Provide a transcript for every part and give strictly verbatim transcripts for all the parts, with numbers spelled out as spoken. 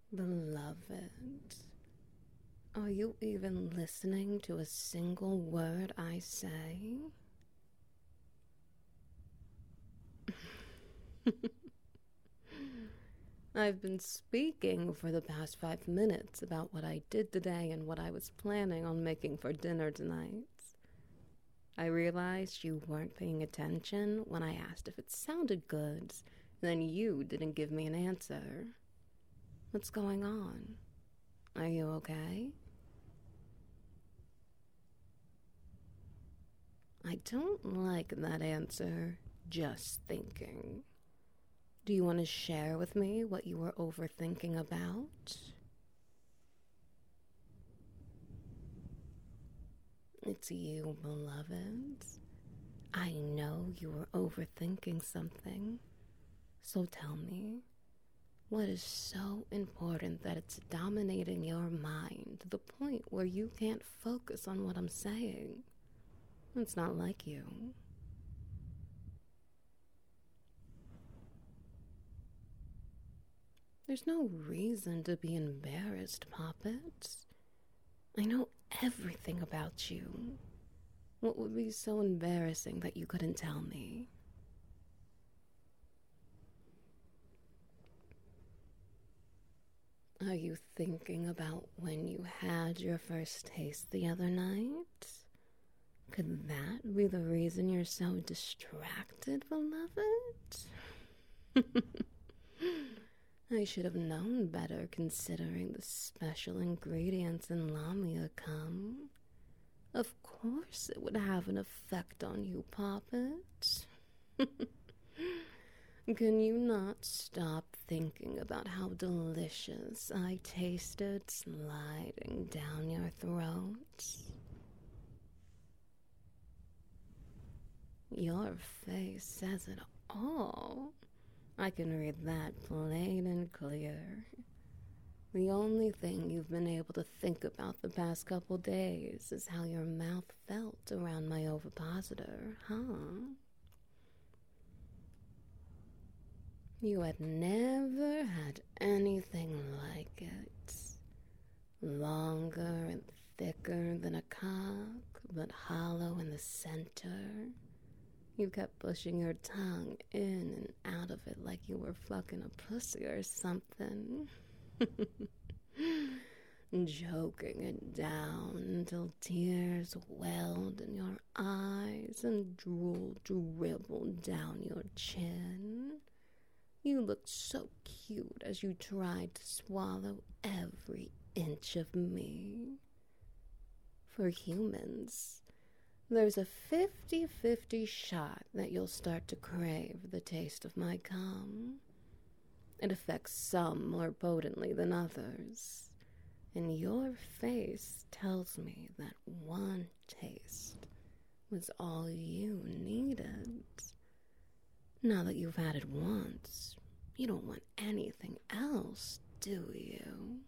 Beloved, are you even listening to a single word I say? I've been speaking for the past five minutes about what I did today and what I was planning on making for dinner tonight. I realized you weren't paying attention when I asked if it sounded good, then you didn't give me an answer. What's going on? Are you okay? I don't like that answer, just thinking. Do you want to share with me what you were overthinking about? It's you, beloved. I know you were overthinking something. So tell me, what is so important that it's dominating your mind to the point where you can't focus on what I'm saying? It's not like you. There's no reason to be embarrassed, Poppet. I know everything about you. What would be so embarrassing that you couldn't tell me? Are you thinking about when you had your first taste the other night? Could that be the reason you're so distracted, beloved? I should have known better considering the special ingredients in lamia come. Of course it would have an effect on you, Poppet. Can you not stop thinking about how delicious I tasted sliding down your throat? Your face says it all. I can read that plain and clear. The only thing you've been able to think about the past couple days is how your mouth felt around my ovipositor, huh? You had never had anything like it. Longer and thicker than a cock, but hollow in the center. You kept pushing your tongue in and out of it like you were fucking a pussy or something. Joking it down until tears welled in your eyes and drool dribbled down your chin. You looked so cute as you tried to swallow every inch of me. For humans, there's a fifty-fifty shot that you'll start to crave the taste of my cum. It affects some more potently than others, and your face tells me that one taste was all you needed. Now that you've had it once, you don't want anything else, do you?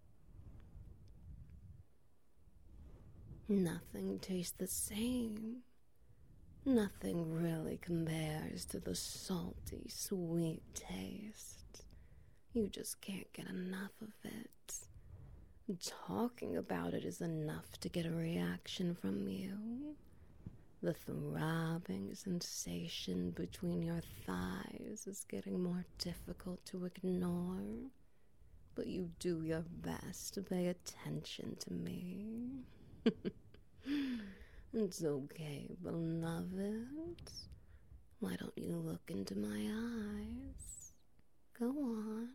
Nothing tastes the same. Nothing really compares to the salty, sweet taste. You just can't get enough of it. Talking about it is enough to get a reaction from you. The throbbing sensation between your thighs is getting more difficult to ignore, but you do your best to pay attention to me. It's okay, beloved. Why don't you look into my eyes? Go on.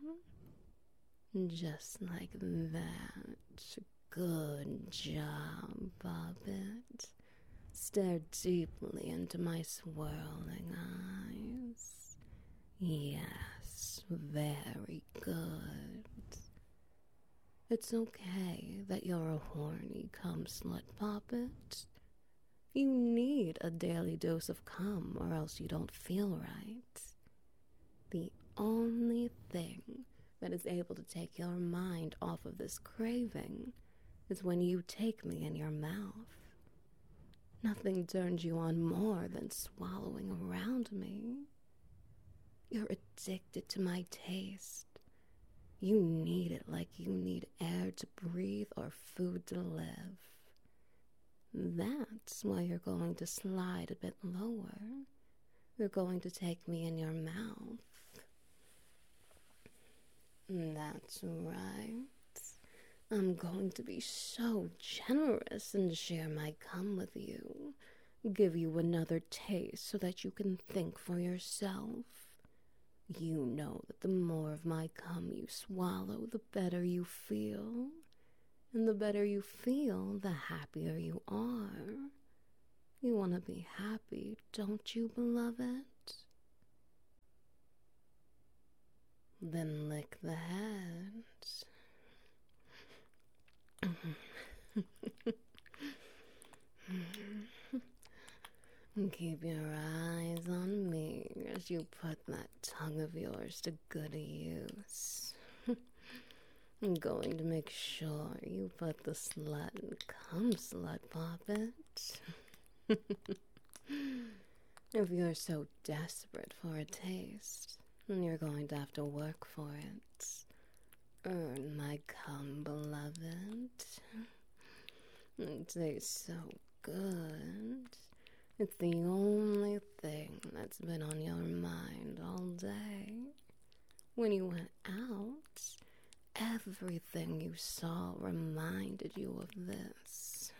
Just like that. Good job, Bobbit. Stare deeply into my swirling eyes. Yes, very good. It's okay that you're a horny cum slut, Poppet. You need a daily dose of cum or else you don't feel right. The only thing that is able to take your mind off of this craving is when you take me in your mouth. Nothing turns you on more than swallowing around me. You're addicted to my taste. You need it like you need air to breathe or food to live. That's why you're going to slide a bit lower. You're going to take me in your mouth. That's right. I'm going to be so generous and share my cum with you. Give you another taste so that you can think for yourself. You know that the more of my cum you swallow, the better you feel. And the better you feel, the happier you are. You want to be happy, don't you, beloved? Then lick the head. Keep your eyes on me as you put that tongue of yours to good use. I'm going to make sure you put the slut in cum slut poppet. If you're so desperate for a taste, then you're going to have to work for it. Earn my cum, beloved. It tastes so good. It's the only thing that's been on your mind all day. When you went out, everything you saw reminded you of this.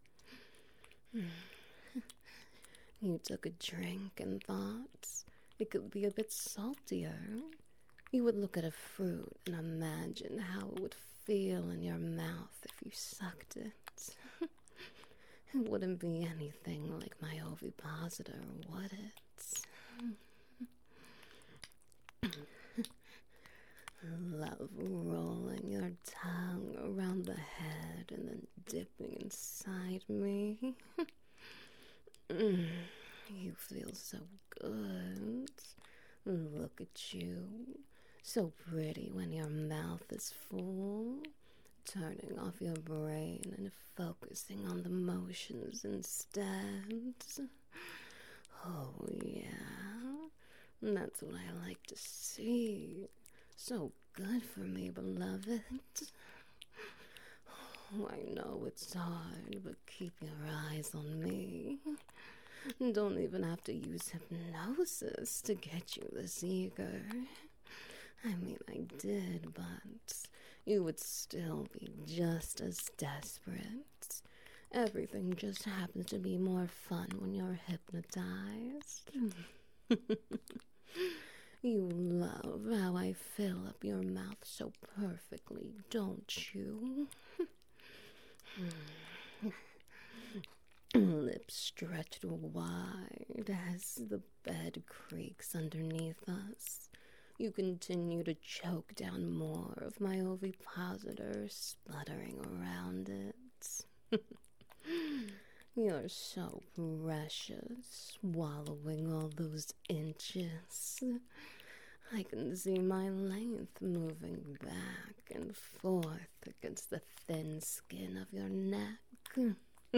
You took a drink and thought it could be a bit saltier. You would look at a fruit and imagine how it would feel in your mouth if you sucked it. It wouldn't be anything like my ovipositor, would it? Love rolling your tongue around the head and then dipping inside me. You feel so good. Look at you. So pretty when your mouth is full. Turning off your brain and focusing on the motions instead. Oh, yeah. That's what I like to see. So good for me, beloved. Oh, I know it's hard, but keep your eyes on me. Don't even have to use hypnosis to get you this eager. I mean, I did, but you would still be just as desperate. Everything just happens to be more fun when you're hypnotized. You love how I fill up your mouth so perfectly, don't you? Lips stretched wide as the bed creaks underneath us. You continue to choke down more of my ovipositor, sputtering around it. You're so precious, swallowing all those inches. I can see my length moving back and forth against the thin skin of your neck.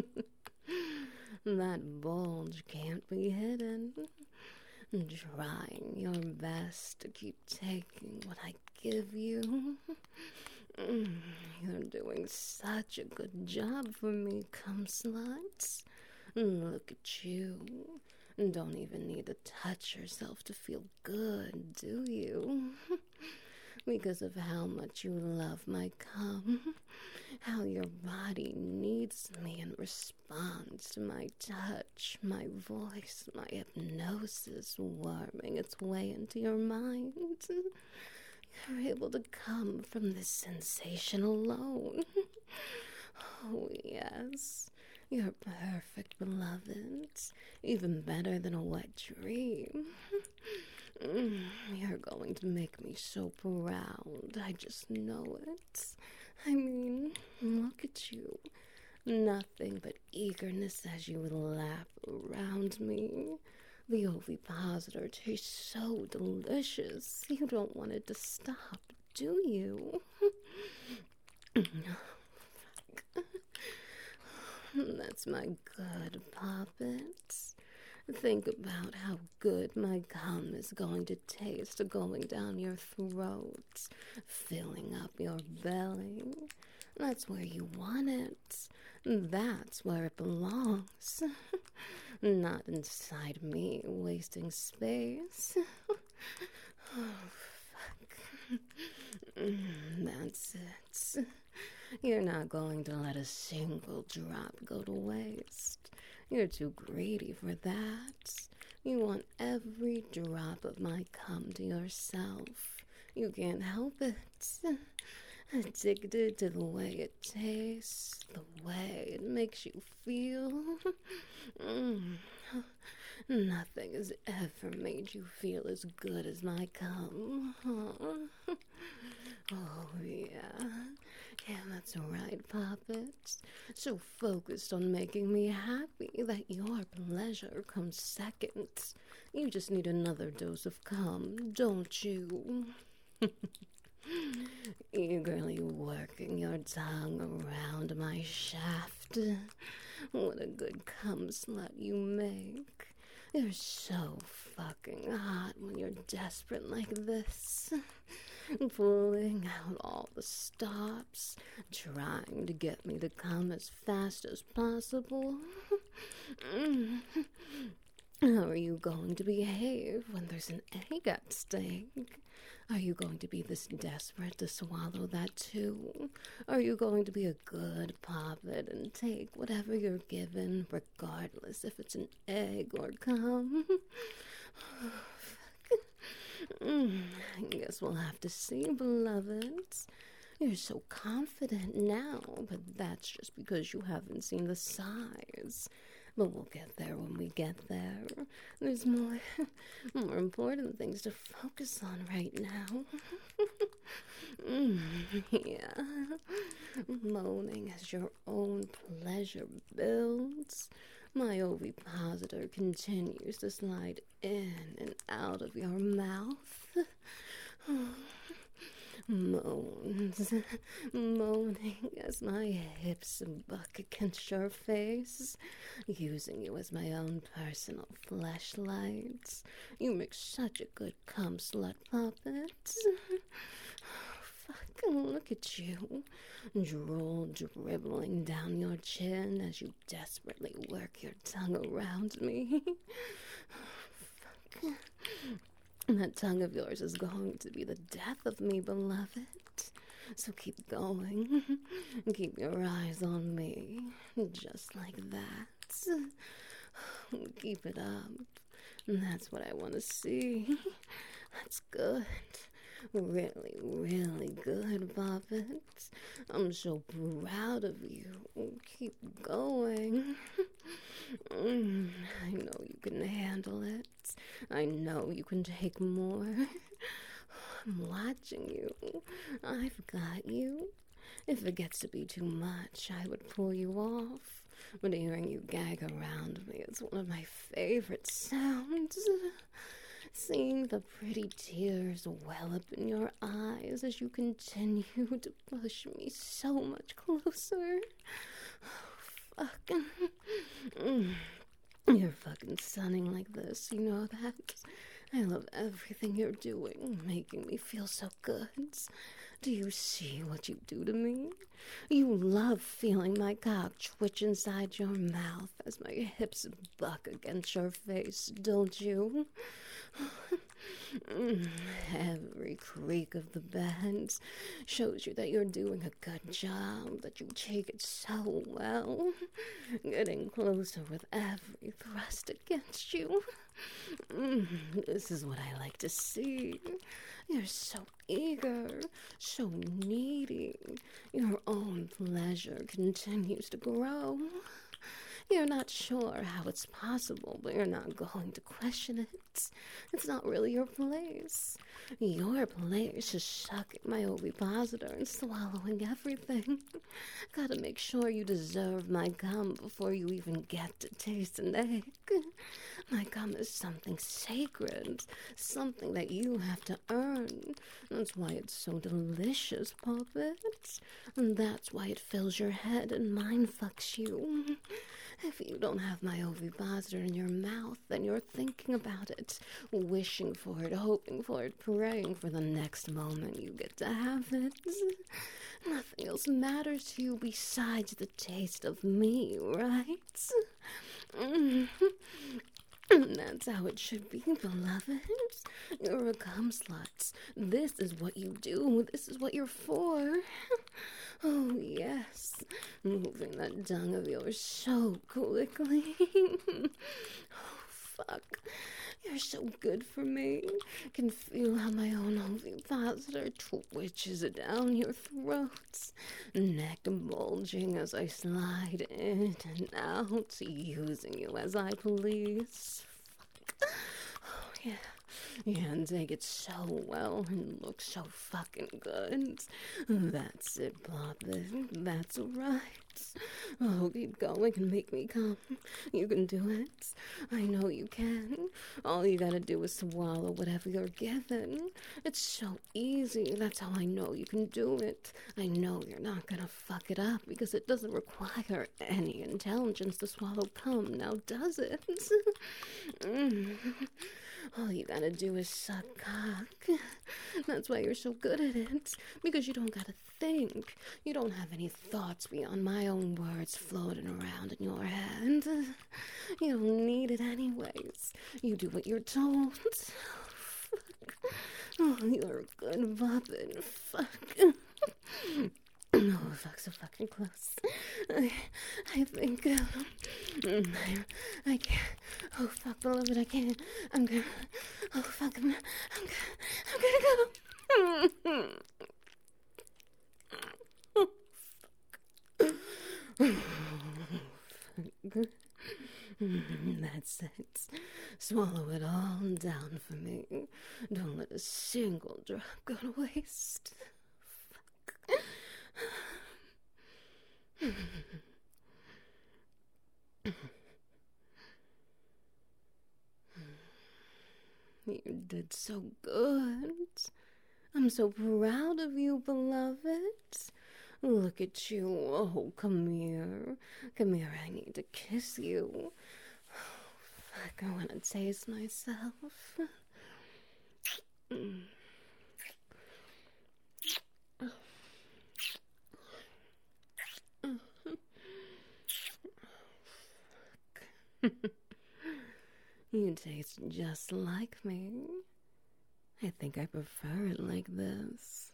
That bulge can't be hidden. Trying your best to keep taking what I give you. You're doing such a good job for me, cum sluts. Look at you. Don't even need to touch yourself to feel good, do you? Because of how much you love my cum, how your body needs me and responds to my touch, my voice, my hypnosis worming its way into your mind. You're able to come from this sensation alone. Oh, yes. You're perfect, beloved. Even better than a wet dream. You're going to make me so proud. I just know it. I mean, look at you. Nothing but eagerness as you lap around me. The ovipositor tastes so delicious. You don't want it to stop, do you? That's my good poppet. Think about how good my cum is going to taste going down your throat, filling up your belly. That's where you want it. That's where it belongs. Not inside me, wasting space. Oh, fuck. That's it. You're not going to let a single drop go to waste. You're too greedy for that. You want every drop of my cum to yourself. You can't help it. Addicted to the way it tastes, the way it makes you feel. Mm. Nothing has ever made you feel as good as my cum. Huh? Oh, yeah. Yeah, that's right, Poppets. So focused on making me happy that your pleasure comes second. You just need another dose of cum, don't you? Eagerly working your tongue around my shaft. What a good cum slut you make. You're so fucking hot when you're desperate like this. Pulling out all the stops, trying to get me to come as fast as possible. How are you going to behave when there's an egg at stake? Are you going to be this desperate to swallow that too? Are you going to be a good poppet and take whatever you're given, regardless if it's an egg or cum? Mm, I guess we'll have to see, beloveds. You're so confident now, but that's just because you haven't seen the size. But we'll get there when we get there. There's more, more important things to focus on right now. mm, yeah. Moaning as your own pleasure builds. My ovipositor continues to slide in and out of your mouth. Moans, moaning as my hips buck against your face, using you as my own personal fleshlights. You make such a good cum slut, Poppet. Fucking look at you, drool dribbling down your chin as you desperately work your tongue around me. Fuck. That tongue of yours is going to be the death of me, beloved. So keep going. Keep your eyes on me. Just like that. Keep it up. That's what I want to see. That's good. Really, really good, Poppet. I'm so proud of you. Keep going. Mm, I know you can handle it. I know you can take more. I'm watching you. I've got you. If it gets to be too much, I would pull you off. But hearing you gag around me is one of my favorite sounds. Seeing the pretty tears well up in your eyes as you continue to push me so much closer. Oh, fuck. Mm. You're fucking stunning like this, you know that? I love everything you're doing, making me feel so good. Do you see what you do to me? You love feeling my cock twitch inside your mouth as my hips buck against your face, don't you? Every creak of the bed shows you that you're doing a good job, that you take it so well, getting closer with every thrust against you. This is what I like to see. You're so eager, so needy. Your own pleasure continues to grow. You're not sure how it's possible, but you're not going to question it. It's not really your place. Your place is sucking my ovipositor and swallowing everything. Gotta make sure you deserve my cum before you even get to taste an egg. My cum is something sacred, something that you have to earn, That's why it's so delicious, Poppet. And that's why it fills your head and mind fucks you. If you don't have my ovipositor in your mouth, then you're thinking about it, wishing for it, hoping for it, praying for the next moment you get to have it. Nothing else matters to you besides the taste of me, right? Mm. That's how it should be, beloved. You're a cum slut. This is what you do. This is what you're for. Oh, yes. Moving that dung of yours so quickly. Oh, fuck. You're so good for me. Can feel how my own ovipositor twitches down your throat. Neck bulging as I slide in and out, using you as I please. Fuck. Oh, yeah. Yeah, and take it so well and look so fucking good. That's it, Poppet. That's right. Oh, keep going and make me come. You can do it. I know you can. All you gotta do is swallow whatever you're given. It's so easy. That's how I know you can do it. I know you're not gonna fuck it up because it doesn't require any intelligence to swallow cum, now does it? mm. All you gotta do is suck cock. That's why you're so good at it. Because you don't gotta think. You don't have any thoughts beyond my own words floating around in your head. You don't need it anyways. You do what you're told. Fuck. Oh, you're a good puppet. Fuck. Oh, fuck, so fucking close. I, I think, um, I, I can't. Oh, fuck, beloved, I can't. I'm gonna, oh, fuck, I'm, I'm, I'm gonna go. Oh, fuck. Oh, fuck. That's it. Swallow it all down for me. Don't let a single drop go to waste. Fuck. You did so good. I'm so proud of you, beloved. Look at you. Oh, come here. Come here, I need to kiss you. Oh, fuck, I want to taste myself. Mm. You taste just like me. I think I prefer it like this.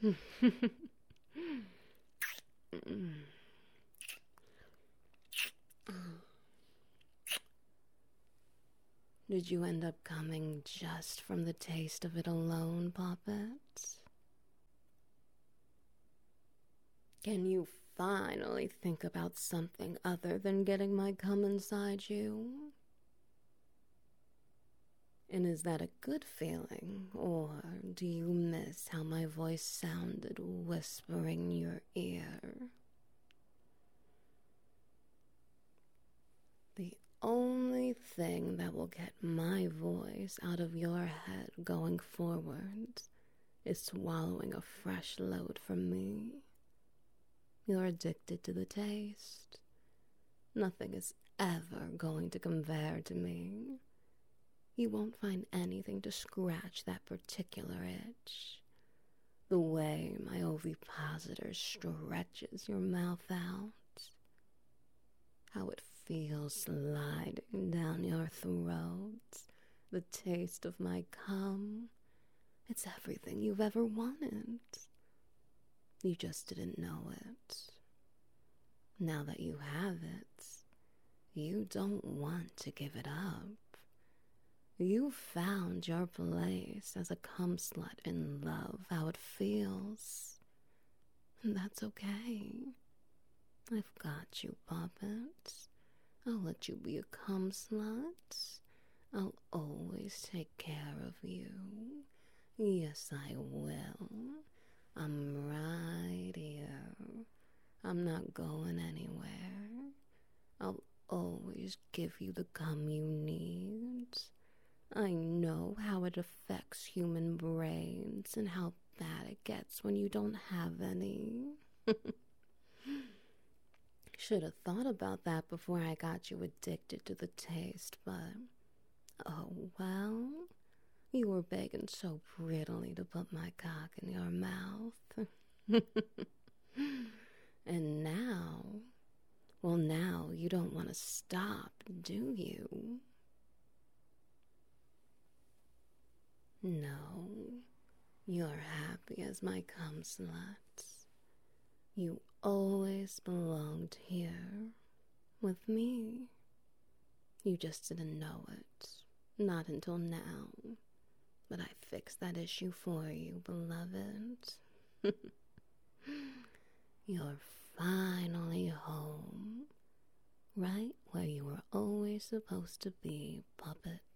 Did you end up coming just from the taste of it alone, Poppet? Can you finally think about something other than getting my cum inside you? And is that a good feeling, or do you miss how my voice sounded whispering your ear? The only thing that will get my voice out of your head going forward is swallowing a fresh load from me. You're addicted to the taste. Nothing is ever going to compare to me. You won't find anything to scratch that particular itch. The way my ovipositor stretches your mouth out. How it feels sliding down your throat. The taste of my cum. It's everything you've ever wanted. You just didn't know it. Now that you have it, you don't want to give it up. You found your place as a cum slut in love, how it feels. And that's okay. I've got you, Poppet. I'll let you be a cum slut. I'll always take care of you. Yes, I will. I'm right here. I'm not going anywhere. I'll always give you the cum you need. I know how it affects human brains and how bad it it gets when you don't have any. Should have thought about that before I got you addicted to the taste, but oh well. You were begging so prettily to put my cock in your mouth. And now, well, now you don't want to stop, do you? No, you're happy as my cum slut. You always belonged here with me. You just didn't know it, not until now. But I fixed that issue for you, beloved. You're finally home, right where you were always supposed to be, puppet.